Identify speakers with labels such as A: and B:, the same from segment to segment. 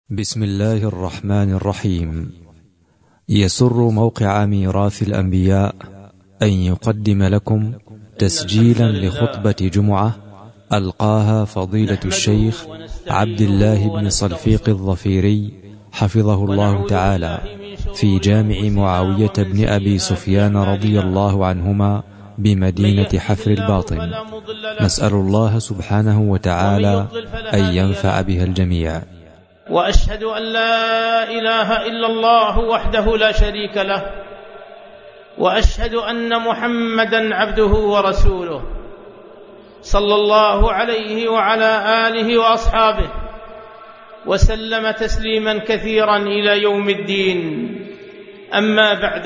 A: بسم الله الرحمن الرحيم. يسر موقع ميراث الأنبياء أن يقدم لكم تسجيلا لخطبة جمعة ألقاها فضيلة الشيخ عبد الله بن صلفيق الظفيري حفظه الله تعالى في جامع معاوية بن أبي سفيان رضي الله عنهما بمدينة حفر الباطن. نسأل الله سبحانه وتعالى أن ينفع بها الجميع.
B: وأشهد أن لا إله إلا الله وحده لا شريك له، وأشهد أن محمدًا عبده ورسوله صلى الله عليه وعلى آله وأصحابه وسلم تسليمًا كثيرًا إلى يوم الدين. أما بعد،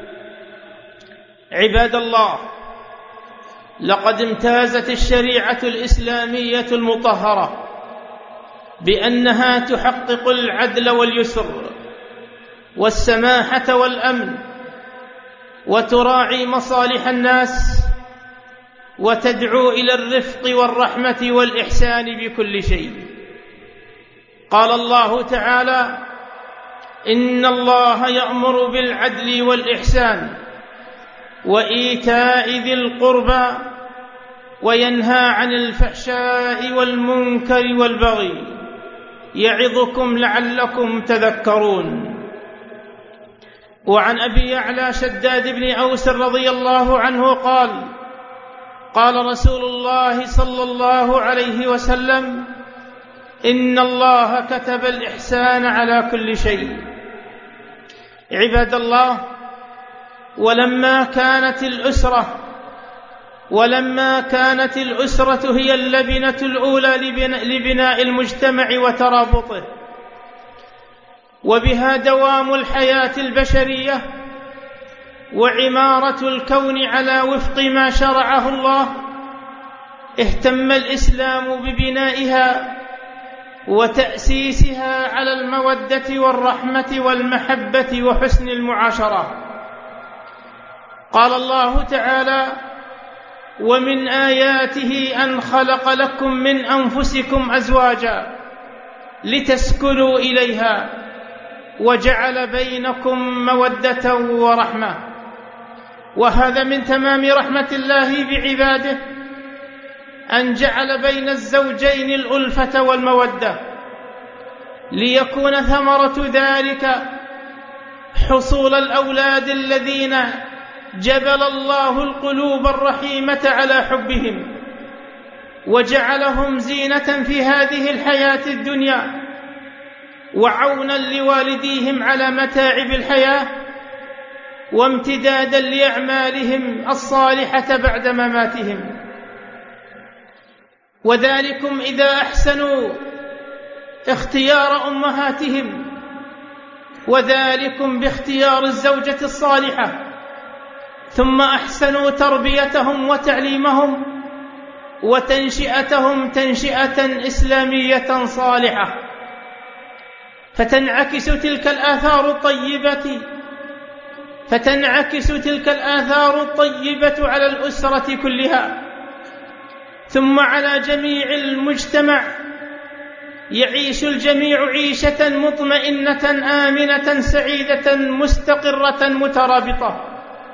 B: عباد الله، لقد امتازت الشريعة الإسلامية المطهرة بأنها تحقق العدل واليسر والسماحة والأمن، وتراعي مصالح الناس، وتدعو إلى الرفق والرحمة والإحسان بكل شيء. قال الله تعالى: إن الله يأمر بالعدل والإحسان وإيتاء ذي القربى وينهى عن الفحشاء والمنكر والبغي يعظكم لعلكم تذكرون. وعن أبي يعلى شداد بن أوس رضي الله عنه قال: قال رسول الله صلى الله عليه وسلم: إن الله كتب الإحسان على كل شيء. عباد الله، ولما كانت الأسرة هي اللبنة الأولى لبناء المجتمع وترابطه، وبها دوام الحياة البشرية وعمارة الكون على وفق ما شرعه الله، اهتم الإسلام ببنائها وتأسيسها على المودة والرحمة والمحبة وحسن المعاشرة. قال الله تعالى: ومن آياته أن خلق لكم من أنفسكم أزواجا لتسكنوا إليها وجعل بينكم مودة ورحمة. وهذا من تمام رحمة الله بعباده أن جعل بين الزوجين الألفة والمودة، ليكون ثمرة ذلك حصول الأولاد الذين جبل الله القلوب الرحيمة على حبهم، وجعلهم زينة في هذه الحياة الدنيا وعونا لوالديهم على متاعب الحياة، وامتدادا لأعمالهم الصالحة بعد مماتهم. وذلكم إذا أحسنوا اختيار أمهاتهم، وذلكم باختيار الزوجة الصالحة، ثم أحسنوا تربيتهم وتعليمهم وتنشئتهم تنشئة إسلامية صالحة، فتنعكس تلك الآثار الطيبة على الأسرة كلها، ثم على جميع المجتمع. يعيش الجميع عيشة مطمئنة آمنة سعيدة مستقرة مترابطة،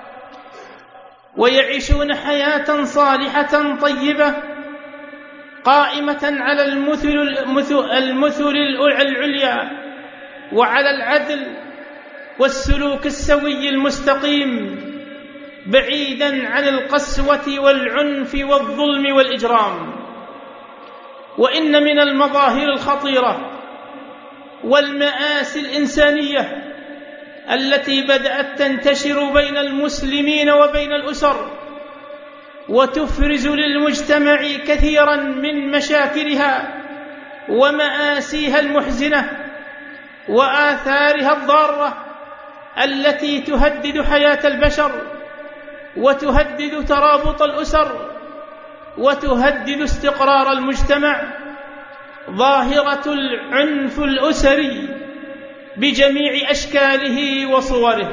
B: ويعيشون حياة صالحة طيبة قائمة على المثل العليا، وعلى العدل والسلوك السوي المستقيم، بعيدا عن القسوة والعنف والظلم والإجرام. وإن من المظاهر الخطيرة والمآسي الإنسانية التي بدأت تنتشر بين المسلمين وبين الأسر، وتفرز للمجتمع كثيرا من مشاكلها ومآسيها المحزنة وآثارها الضارة التي تهدد حياة البشر، وتهدد ترابط الأسر، وتهدد استقرار المجتمع. ظاهرة العنف الأسري بجميع أشكاله وصوره.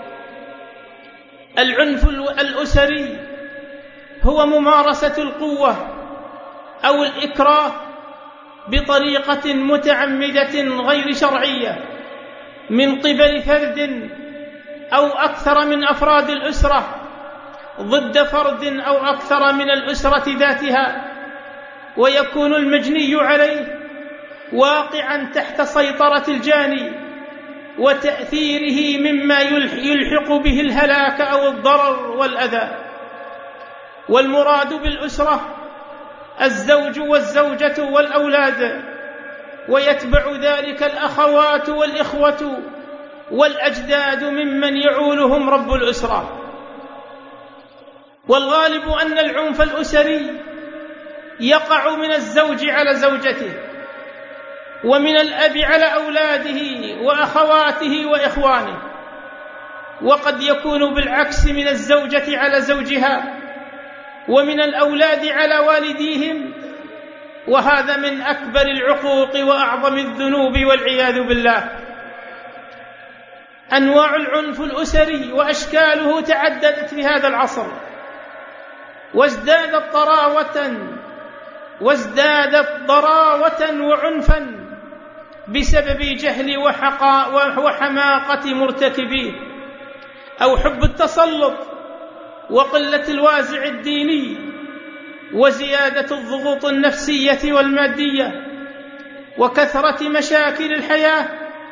B: العنف الأسري هو ممارسة القوة أو الإكراه بطريقة متعمدة غير شرعية من قبل فرد أو أكثر من أفراد الأسرة ضد فرد أو أكثر من الأسرة ذاتها، ويكون المجني عليه واقعا تحت سيطرة الجاني وتأثيره مما يلحق به الهلاك أو الضرر والأذى. والمراد بالأسرة الزوج والزوجة والأولاد، ويتبع ذلك الأخوات والإخوة والأجداد ممن يعولهم رب الأسرة. والغالب أن العنف الأسري يقع من الزوج على زوجته، ومن الأب على أولاده وأخواته وإخوانه، وقد يكون بالعكس من الزوجة على زوجها، ومن الأولاد على والديهم، وهذا من أكبر العقوق وأعظم الذنوب والعياذ بالله. أنواع العنف الأسري وأشكاله تعددت في هذا العصر، وازدادت ضراوة وعنفا بسبب جهل وحماقة مرتكبيه، أو حب التسلط وقلة الوازع الديني وزيادة الضغوط النفسية والمادية وكثرة مشاكل الحياة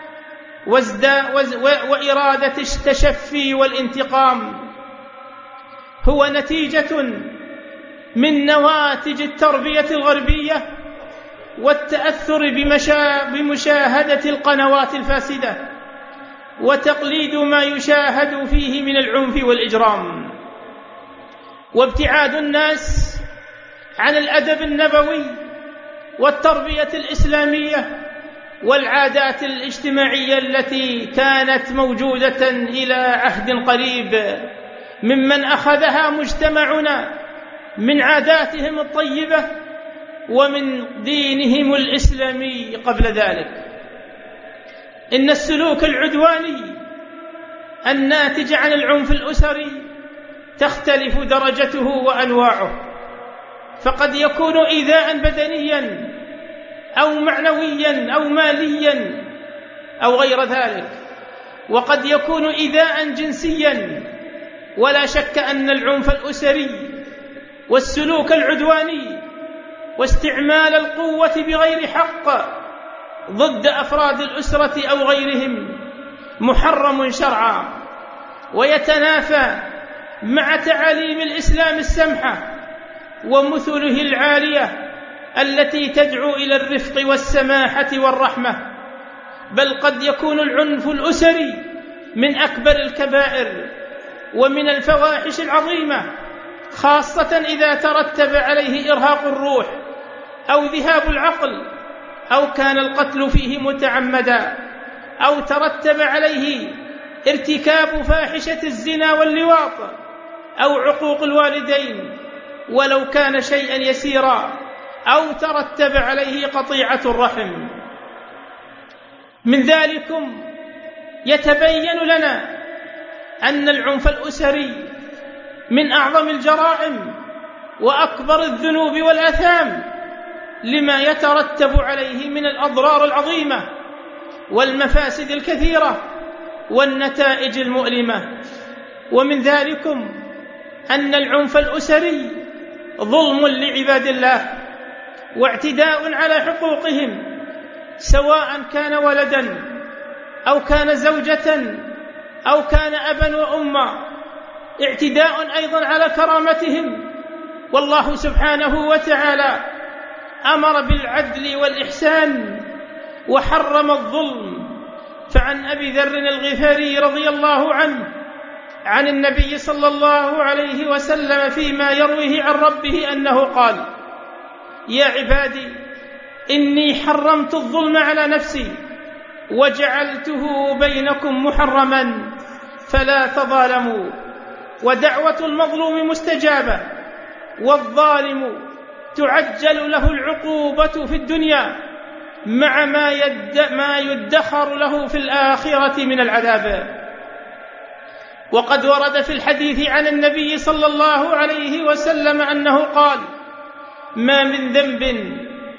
B: وإرادة التشفي والانتقام، هو نتيجة من نواتج التربية الغربية والتأثر بمشاهدة القنوات الفاسدة وتقليد ما يشاهد فيه من العنف والإجرام، وابتعاد الناس عن الأدب النبوي والتربية الإسلامية والعادات الاجتماعية التي كانت موجودة إلى عهد قريب ممن أخذها مجتمعنا من عاداتهم الطيبة ومن دينهم الإسلامي قبل ذلك. إن السلوك العدواني الناتج عن العنف الأسري تختلف درجته وأنواعه، فقد يكون إيذاء بدنيا أو معنويا أو ماليا أو غير ذلك، وقد يكون إيذاء جنسيا. ولا شك أن العنف الأسري والسلوك العدواني واستعمال القوة بغير حق ضد أفراد الأسرة أو غيرهم محرم شرعا، ويتنافى مع تعاليم الإسلام السمحة ومثله العالية التي تدعو إلى الرفق والسماحة والرحمة. بل قد يكون العنف الأسري من أكبر الكبائر ومن الفواحش العظيمة، خاصة إذا ترتب عليه إرهاق الروح أو ذهاب العقل، أو كان القتل فيه متعمدا، أو ترتب عليه ارتكاب فاحشة الزنا واللواط أو عقوق الوالدين ولو كان شيئا يسيرا، أو ترتب عليه قطيعة الرحم. من ذلكم يتبين لنا أن العنف الأسري من أعظم الجرائم وأكبر الذنوب والآثام لما يترتب عليه من الأضرار العظيمة والمفاسد الكثيرة والنتائج المؤلمة. ومن ذلكم أن العنف الأسري ظلم لعباد الله واعتداء على حقوقهم، سواء كان ولدا أو كان زوجة أو كان أبا وأما، اعتداء أيضا على كرامتهم. والله سبحانه وتعالى أمر بالعدل والإحسان وحرم الظلم. فعن أبي ذر الغفاري رضي الله عنه عن النبي صلى الله عليه وسلم فيما يرويه عن ربه أنه قال: يا عبادي إني حرمت الظلم على نفسي وجعلته بينكم محرما فلا تظالموا. ودعوة المظلوم مستجابة، والظالم تعجل له العقوبة في الدنيا مع ما يدخر له في الآخرة من العذاب. وقد ورد في الحديث عن النبي صلى الله عليه وسلم أنه قال: ما من ذنب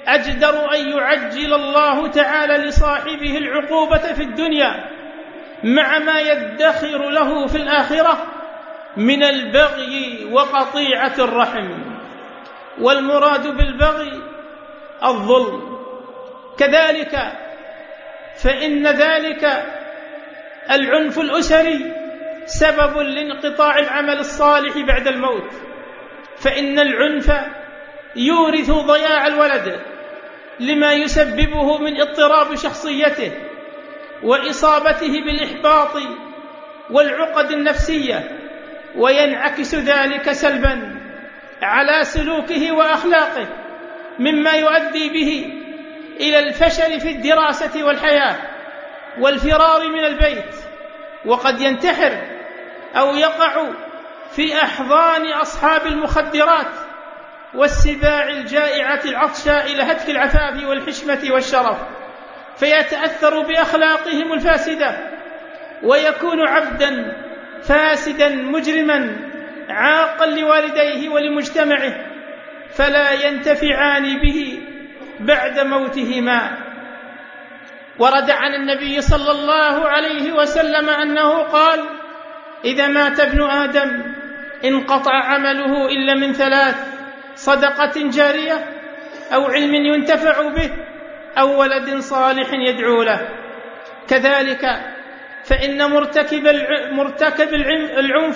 B: أجدر أن يعجل الله تعالى لصاحبه العقوبة في الدنيا مع ما يدخر له في الآخرة من البغي وقطيعة الرحم. والمراد بالبغي الظلم. كذلك فإن ذلك العنف الأسري سبب لانقطاع العمل الصالح بعد الموت، فإن العنف يورث ضياع الولد لما يسببه من اضطراب شخصيته وإصابته بالإحباط والعقد النفسية، وينعكس ذلك سلبا على سلوكه وأخلاقه، مما يؤدي به إلى الفشل في الدراسة والحياة والفرار من البيت، وقد ينتحر أو يقع في أحضان أصحاب المخدرات والسباع الجائعة العطشاء إلى هتك العفاف والحشمة والشرف، فيتأثر بأخلاقهم الفاسدة ويكون عبدا فاسدا مجرما عاقا لوالديه ولمجتمعه، فلا ينتفعان به بعد موتهما. ورد عن النبي صلى الله عليه وسلم أنه قال: إذا مات ابن آدم انقطع عمله إلا من ثلاث: صدقة جارية، أو علم ينتفع به، أو ولد صالح يدعو له. كذلك فإن مرتكب العنف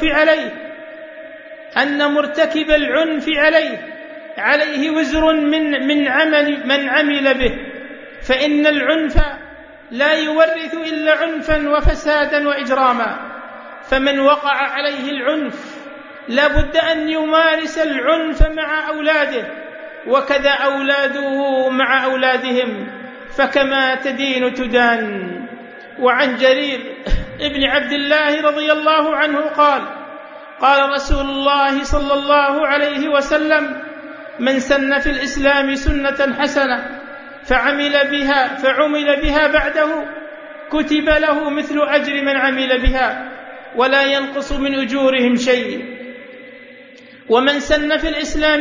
B: عليه وزر من عمل به، فإن العنف لا يورث إلا عنفا وفسادا وإجراما، فمن وقع عليه العنف لا بد أن يمارس العنف مع أولاده، وكذا أولاده مع أولادهم، فكما تدين تدان. وعن جرير ابن عبد الله رضي الله عنه قال: قال رسول الله صلى الله عليه وسلم: من سن في الإسلام سنة حسنة فعمل بها بعده كتب له مثل أجر من عمل بها ولا ينقص من أجورهم شيء. ومن سن في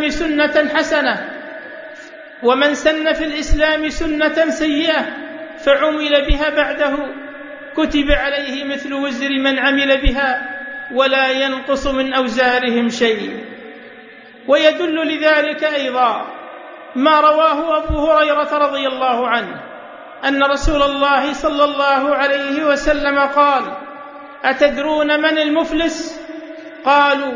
B: الإسلام سنة سيئة فعمل بها بعده كتب عليه مثل وزر من عمل بها ولا ينقص من أوزارهم شيء. ويدل لذلك أيضا ما رواه أبو هريرة رضي الله عنه أن رسول الله صلى الله عليه وسلم قال: أتدرون من المفلس؟ قالوا: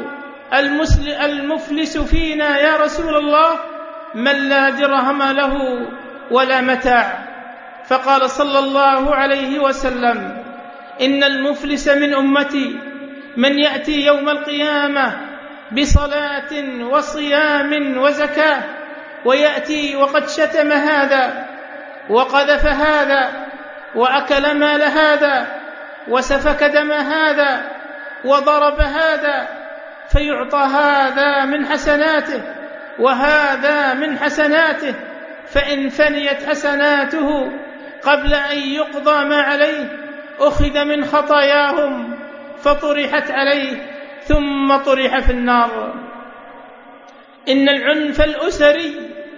B: المفلس فينا يا رسول الله من لا درهم له ولا متاع. فقال صلى الله عليه وسلم: إن المفلس من أمتي من يأتي يوم القيامة بصلاة وصيام وزكاة، ويأتي وقد شتم هذا وقذف هذا وأكل مال هذا وسفك دم هذا وضرب هذا، فيعطى هذا من حسناته وهذا من حسناته، فإن فنيت حسناته قبل أن يقضى ما عليه أخذ من خطاياهم فطرحت عليه ثم طرح في النار. إن العنف الأسري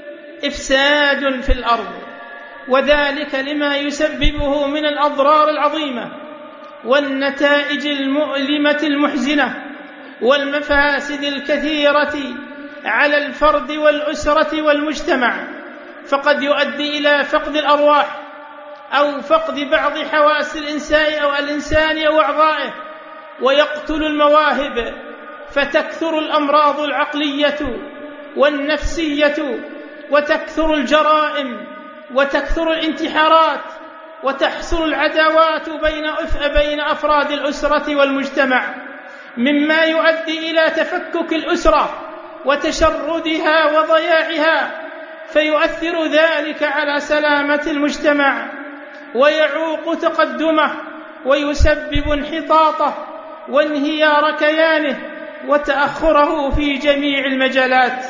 B: إفساد في الأرض، وذلك لما يسببه من الأضرار العظيمة والنتائج المؤلمة المحزنة والمفاسد الكثيرة على الفرد والأسرة والمجتمع، فقد يؤدي إلى فقد الأرواح أو فقد بعض حواس الإنسان أو أعضائه، ويقتل المواهب، فتكثر الأمراض العقلية والنفسية، وتكثر الجرائم، وتكثر الانتحارات، وتحصل العداوات بين أفراد الأسرة والمجتمع، مما يؤدي إلى تفكك الأسرة وتشردها وضياعها، فيؤثر ذلك على سلامة المجتمع ويعوق تقدمه ويسبب انحطاطه وانهيار كيانه وتأخره في جميع المجالات.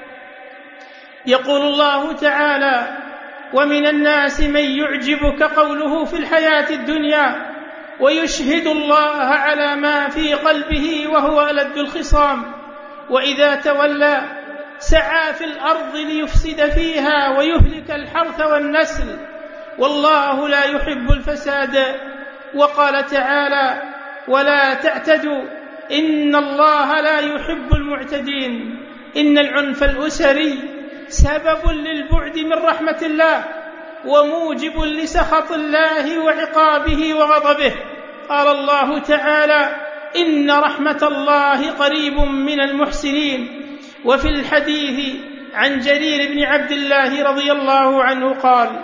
B: يقول الله تعالى: ومن الناس من يعجبك قوله في الحياة الدنيا ويشهد الله على ما في قلبه وهو ألد الخصام، وإذا تولى سعى في الأرض ليفسد فيها ويهلك الحرث والنسل، والله لا يحب الفساد. وقال تعالى: ولا تعتدوا إن الله لا يحب المعتدين. إن العنف الأسري سبب للبعد من رحمة الله وموجب لسخط الله وعقابه وغضبه. قال الله تعالى: إن رحمة الله قريب من المحسنين. وفي الحديث عن جرير بن عبد الله رضي الله عنه قال: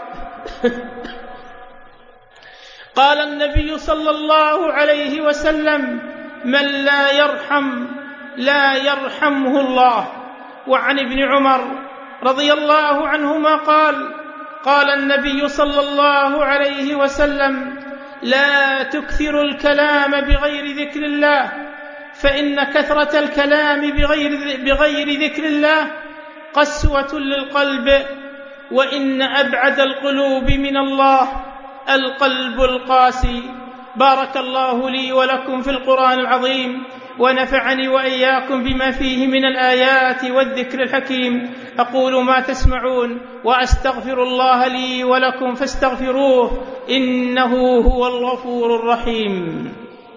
B: قال النبي صلى الله عليه وسلم: من لا يرحم لا يرحمه الله. وعن ابن عمر رضي الله عنهما قال: قال النبي صلى الله عليه وسلم: لا تكثروا الكلام بغير ذكر الله، فإن كثرة الكلام بغير ذكر الله قسوة للقلب، وإن أبعد القلوب من الله القلب القاسي. بارك الله لي ولكم في القرآن العظيم، ونفعني وإياكم بما فيه من الآيات والذكر الحكيم. أقول ما تسمعون وأستغفر الله لي ولكم فاستغفروه إنه هو الغفور الرحيم.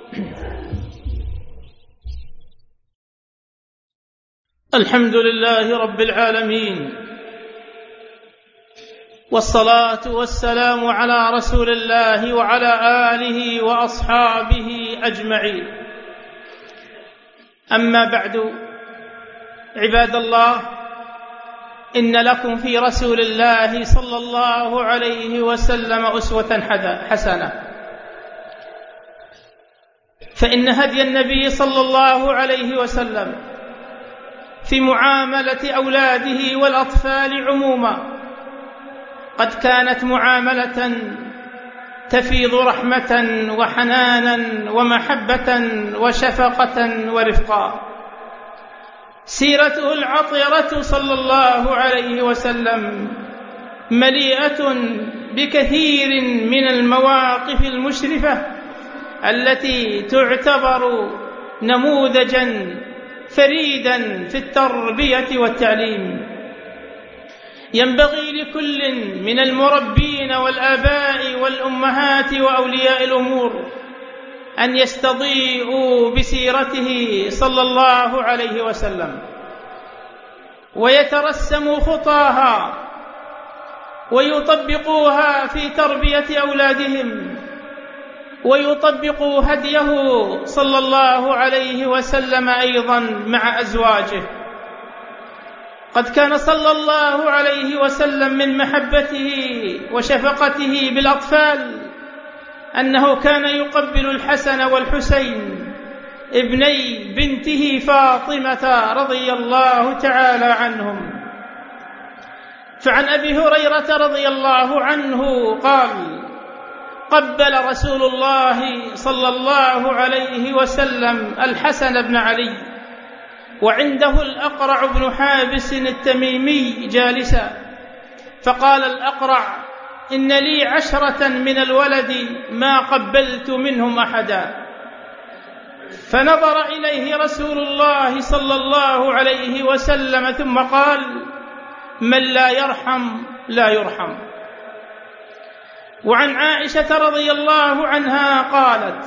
B: الحمد لله رب العالمين، والصلاة والسلام على رسول الله وعلى آله وأصحابه أجمعين. أما بعد، عباد الله، إن لكم في رسول الله صلى الله عليه وسلم أسوة حسنة. فإن هدي النبي صلى الله عليه وسلم في معاملة أولاده والأطفال عموما قد كانت معاملة تفيض رحمة وحنانا ومحبة وشفقة ورفقا. سيرته العطرة صلى الله عليه وسلم مليئة بكثير من المواقف المشرفة التي تعتبر نموذجا فريدا في التربية والتعليم. ينبغي لكل من المربين والآباء والأمهات وأولياء الأمور أن يستضيئوا بسيرته صلى الله عليه وسلم، ويترسموا خطاها ويطبقوها في تربية أولادهم، ويطبقوا هديه صلى الله عليه وسلم أيضا مع أزواجه. قد كان صلى الله عليه وسلم من محبته وشفقته بالأطفال أنه كان يقبل الحسن والحسين ابني بنته فاطمة رضي الله تعالى عنهم. فعن أبي هريرة رضي الله عنه قال: قبل رسول الله صلى الله عليه وسلم الحسن بن علي وعنده الأقرع بن حابس التميمي جالسا، فقال الأقرع: إن لي 10 من الولد ما قبلت منهم أحدا. فنظر إليه رسول الله صلى الله عليه وسلم ثم قال: من لا يرحم لا يرحم. وعن عائشة رضي الله عنها قالت: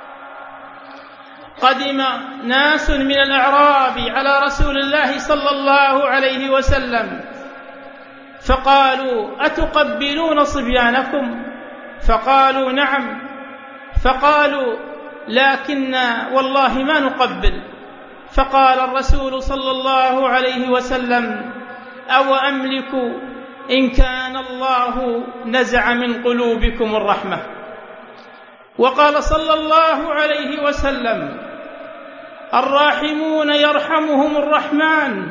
B: قدم ناس من الأعراب على رسول الله صلى الله عليه وسلم فقالوا: أتقبلون صبيانكم؟ فقالوا: نعم. فقالوا: لكن والله ما نقبل. فقال الرسول صلى الله عليه وسلم: أو أملك إن كان الله نزع من قلوبكم الرحمة. وقال صلى الله عليه وسلم: الراحمون يرحمهم الرحمن،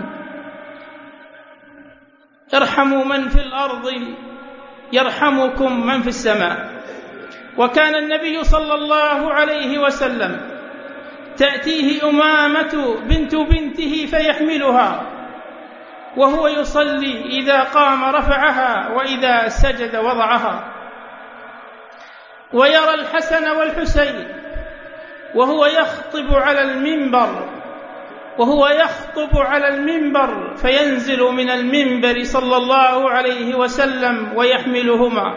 B: ارحموا من في الأرض يرحمكم من في السماء. وكان النبي صلى الله عليه وسلم تأتيه أمامة بنت بنته فيحملها، وهو يصلي إذا قام رفعها وإذا سجد وضعها. ويرى الحسن والحسين وهو يخطب على المنبر وهو يخطب على المنبر فينزل من المنبر صلى الله عليه وسلم ويحملهما.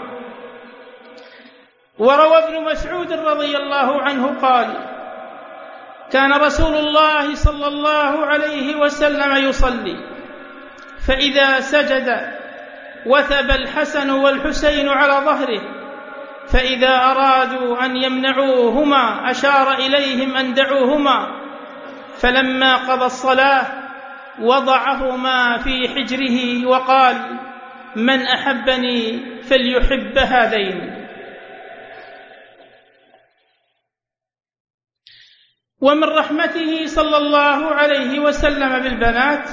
B: وروى ابن مسعود رضي الله عنه قال: كان رسول الله صلى الله عليه وسلم يصلي، فإذا سجد وثب الحسن والحسين على ظهره، فإذا أرادوا أن يمنعوهما أشار إليهم أن دعوهما، فلما قضى الصلاة وضعهما في حجره وقال: من أحبني فليحب هذين. ومن رحمته صلى الله عليه وسلم بالبنات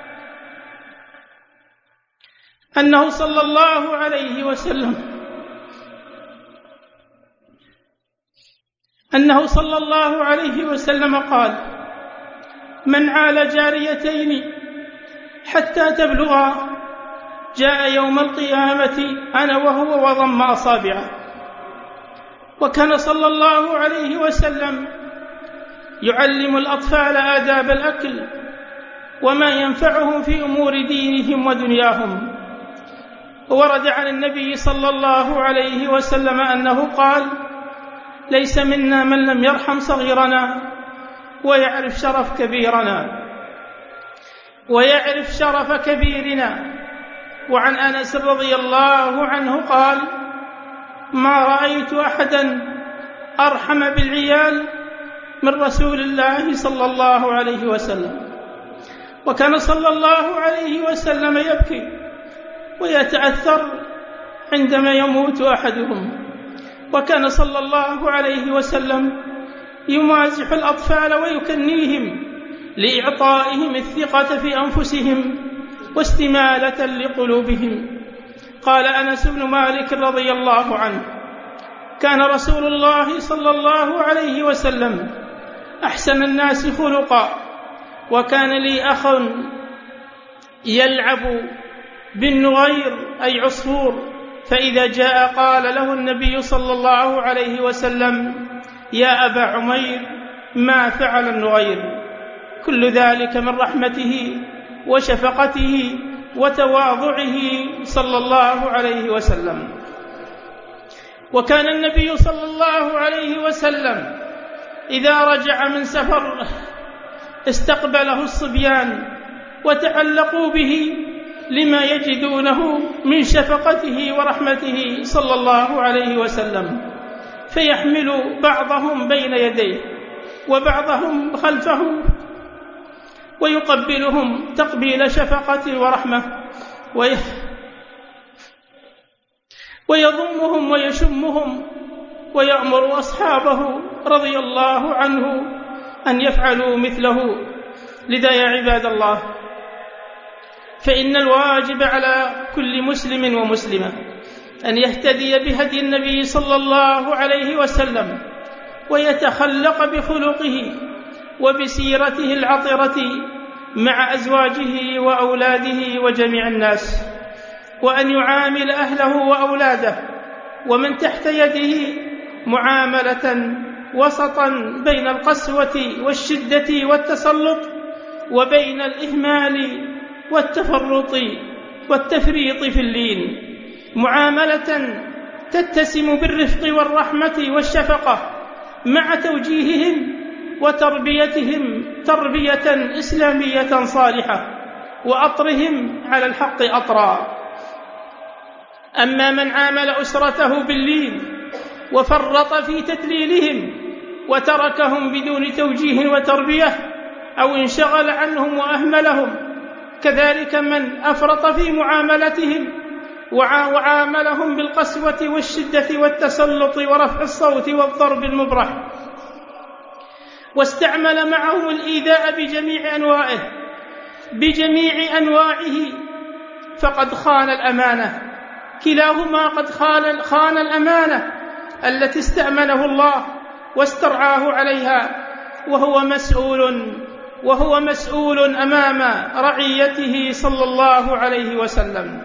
B: أنه صلى الله عليه وسلم قال: من عال جاريتين حتى تبلغا جاء يوم القيامة أنا وهو وضم أصابعه. وكان صلى الله عليه وسلم يعلم الأطفال آداب الأكل وما ينفعهم في أمور دينهم ودنياهم. ورد عن النبي صلى الله عليه وسلم أنه قال: ليس منا من لم يرحم صغيرنا ويعرف شرف كبيرنا. وعن أنس رضي الله عنه قال: ما رأيت أحدا أرحم بالعيال من رسول الله صلى الله عليه وسلم. وكان صلى الله عليه وسلم يبكي ويتأثر عندما يموت أحدهم. وكان صلى الله عليه وسلم يمازح الأطفال ويكنيهم لإعطائهم الثقة في أنفسهم واستمالة لقلوبهم. قال أنس بن مالك رضي الله عنه: كان رسول الله صلى الله عليه وسلم أحسن الناس خلقا، وكان لي أخ يلعب بالنغير أي عصفور، فإذا جاء قال له النبي صلى الله عليه وسلم: يا أبا عمير ما فعل النغير. كل ذلك من رحمته وشفقته وتواضعه صلى الله عليه وسلم. وكان النبي صلى الله عليه وسلم إذا رجع من سفر استقبله الصبيان وتعلقوا به لما يجدونه من شفقته ورحمته صلى الله عليه وسلم، فيحمل بعضهم بين يديه وبعضهم خلفه ويقبلهم تقبيل شفقة ورحمة، ويضمهم ويشمهم، ويأمر أصحابه رضي الله عنه أن يفعلوا مثله. لذا يا عباد الله، فإن الواجب على كل مسلم ومسلمة أن يهتدي بهدي النبي صلى الله عليه وسلم ويتخلق بخلقه وبسيرته العطرة مع أزواجه وأولاده وجميع الناس، وأن يعامل أهله وأولاده ومن تحت يده معاملة وسطا بين القسوة والشدة والتسلط، وبين الإهمال والتفرط والتفريط في اللين، معاملة تتسم بالرفق والرحمة والشفقة مع توجيههم وتربيتهم تربية إسلامية صالحة، وأطرهم على الحق أطرا. أما من عامل أسرته باللين وفرط في تدليلهم وتركهم بدون توجيه وتربية أو انشغل عنهم وأهملهم، كذلك من أفرط في معاملتهم وعاملهم بالقسوة والشدة والتسلط ورفع الصوت والضرب المبرح، واستعمل معهم الإيذاء بجميع أنواعه، فقد خان الأمانة. كلاهما قد خان الأمانة التي استأمنه الله واسترعاه عليها، وهو مسؤول أمام رعيته صلى الله عليه وسلم.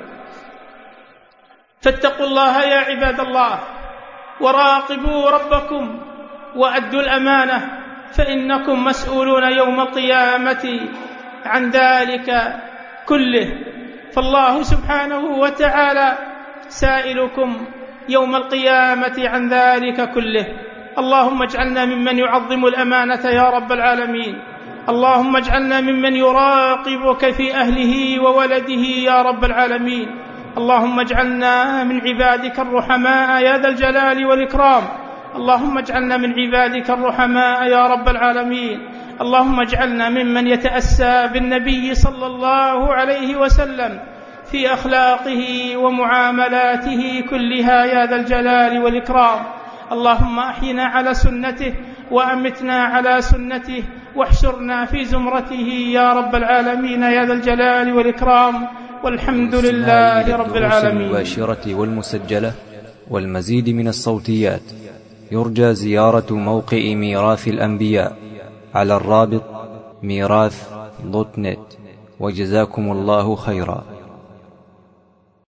B: فاتقوا الله يا عباد الله، وراقبوا ربكم، وأدوا الأمانة، فإنكم مسؤولون يوم القيامة عن ذلك كله. فالله سبحانه وتعالى سائلكم يوم القيامة عن ذلك كله. اللهم اجعلنا ممن يعظم الأمانة يا رب العالمين. اللهم اجعلنا ممن يراقبك في أهله وولده يا رب العالمين. اللهم اجعلنا من عبادك الرحماء يا ذا الجلال والإكرام. اللهم اجعلنا من عبادك الرحماء يا رب العالمين. اللهم اجعلنا ممن يتأسى بالنبي صلى الله عليه وسلم في أخلاقه ومعاملاته كلها يا ذا الجلال والإكرام. اللهم أحينا على سنته وأمتنا على سنته واحشرنا في زمرته يا رب العالمين يا ذا الجلال والإكرام. والحمد لله رب العالمين.
A: المباشرة والمسجلة والمزيد من الصوتيات يرجى زيارة موقع ميراث الأنبياء على الرابط ميراث.net. وجزاكم الله خيرا.